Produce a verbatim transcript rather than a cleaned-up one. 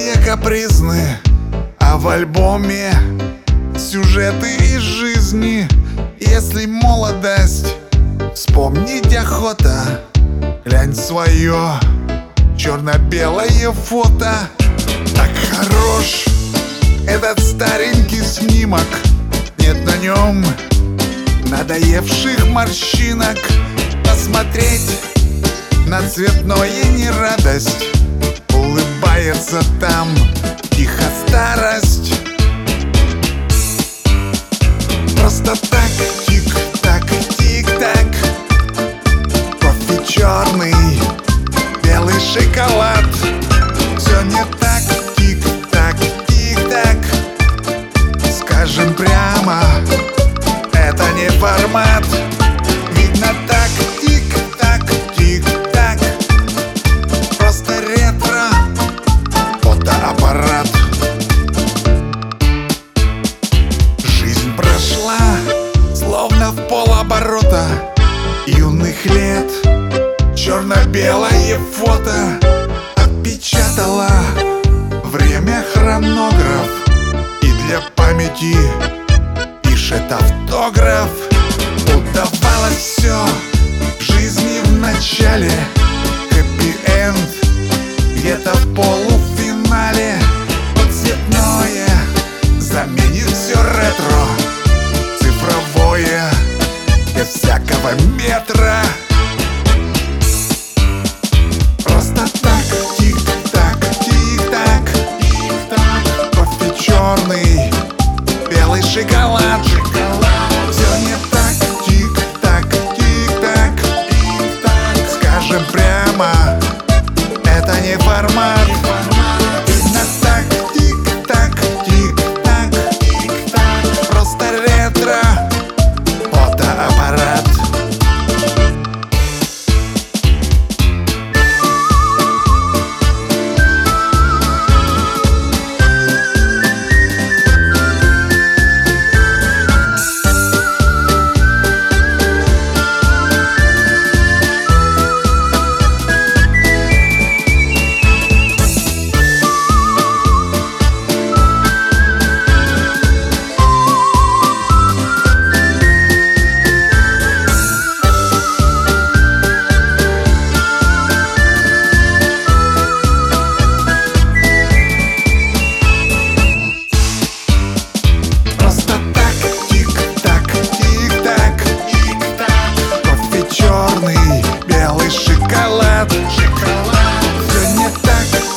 Молодые капризны, а в альбоме сюжеты из жизни. Если молодость вспомнить охота, глянь свое черно-белое фото. Так хорош этот старенький снимок, нет на нем надоевших морщинок. Посмотреть на цветное не радость, улыбается там тихо старость. Просто так, тик-так, тик-так. Кофе черный, белый шоколад. Все не так, тик-так, тик-так. Скажем прямо, это не формат. Видно так, тик-так, тик-так. Просто ретро, фотоаппарат. Жизнь прошла, словно в полоборота юных лет. Черно-белое фото отпечатала время хронограф, и для памяти пишет автограф. Удавалось все в жизни в начале, хэппи-энд где-то в полуфинале. Вот цветное заменит все ретро, цифровое без всякого метра. Просто так, тик-так, тик-так, тик-так. Кофе черный, белый шоколад. Все не так, тик-так, тик-так, тик-так. Скажем прямо, это не формат. Видно так, тик-так, тик-так, тик-так. Просто ретро, фотоаппарат. Белый шоколад, шоколад. Все не так,